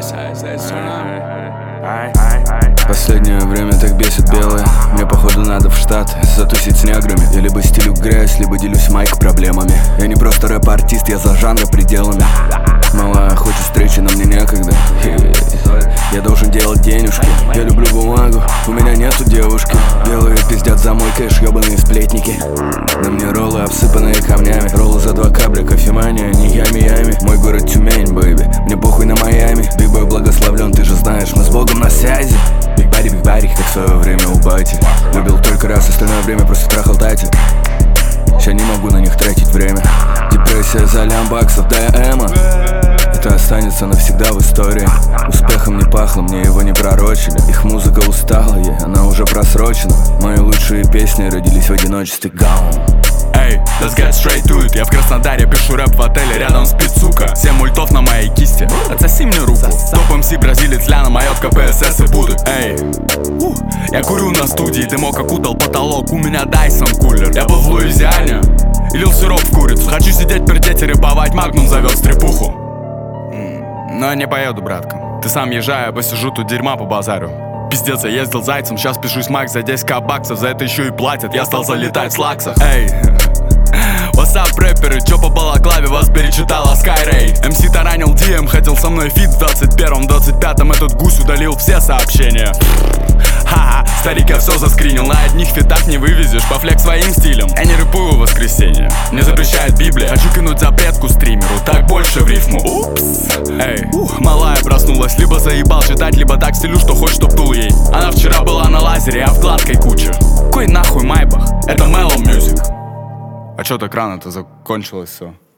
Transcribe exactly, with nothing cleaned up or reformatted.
Последнее время так бесит белые. Мне походу надо в Штаты затусить с неграми. Я либо стелю грязь, либо делюсь майк проблемами. Я не просто рэп-артист, я за жанра пределами. Малая хочет встречи, но мне некогда. Я должен делать денежки. Я люблю бумагу, у меня нету девушки. Белые пиздят за мой кэш, ёбаные сплетники. На мне роллы, обсыпанные камнями. Роллы за два кабля, кофемания, не ями-ями. Мой город Тюмень, бэйби, мне похуй на Майами. Биг-бой благословлен, ты же знаешь, мы с Богом на связи. Биг-бари, биг-бари, как в свое время у бати. Любил только раз, остальное время просто трахал тати. Ща не могу на них тратить время. Депрессия за лям баксов, да я эмо. Это останется навсегда в истории. Успехом не пахло, мне его не пророчили. Их музыка устала, ей, она уже просрочена. Мои лучшие песни родились в одиночестве. Гаун. Эй, let's get straight to it. Я в Краснодаре пишу рэп в отеле, рядом спит сука. Семь мультов на моей кисти, отсоси мне руку. Топ МС бразилец, Ляна, моет КПСС и Буды. Эй, у, я курю на студии, дымок окутал потолок. У меня Дайсон кулер. Я был в Луизиане и лил сироп в курицу. Хочу сидеть, пердеть и рэповать, Магнум зовет стрепуху. Но я не поеду, братка. Ты сам езжай, я посижу тут дерьма по базарю. Пиздец, я ездил зайцем, сейчас пишусь Макс за десять ка баксов. За это еще и платят, я стал залетать в слаксах. Эй, what's рэперы, чё по балаклаве вас перечитала Skyrey. МС таранил ди эм, хотел со мной фит в двадцать первом, двадцать пятом этот гусь удалил все сообщения. Ха-ха, старик, я все заскринил, на одних фитах не вывезешь, по флек своим стилем. Я не рэпую в воскресенье, мне запрещает Библия. Хочу кинуть запретку стримеру, так больше в рифму. Упс. Эй, ух, малая проснулась, либо заебал читать, либо так стилю, что хочешь, чтоб дул ей. Она вчера была на лазере, а в гладкой куче. Кой нахуй Майбах, это Mellow Music. А чё так рано-то закончилось все?